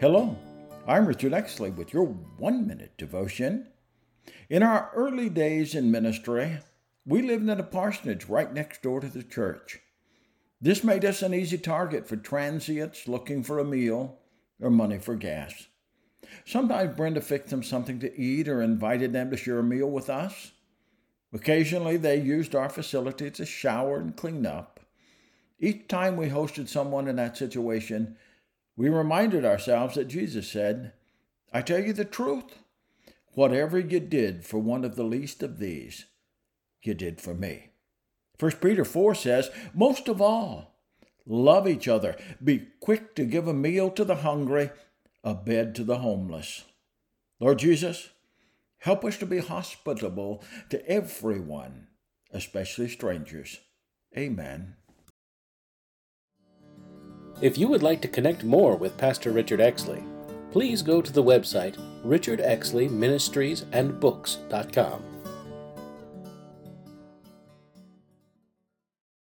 Hello, I'm Richard Exley with your 1-minute devotion. In our early days in ministry, we lived in a parsonage right next door to the church. This made us an easy target for transients looking for a meal or money for gas. Sometimes Brenda fixed them something to eat or invited them to share a meal with us. Occasionally, they used our facility to shower and clean up. Each time we hosted someone in that situation, we reminded ourselves that Jesus said, "I tell you the truth, whatever you did for one of the least of these, you did for me." 1 Peter 4 says, "Most of all, love each other. Be quick to give a meal to the hungry, a bed to the homeless." Lord Jesus, help us to be hospitable to everyone, especially strangers. Amen. If you would like to connect more with Pastor Richard Exley, please go to the website richardexleyministriesandbooks.com.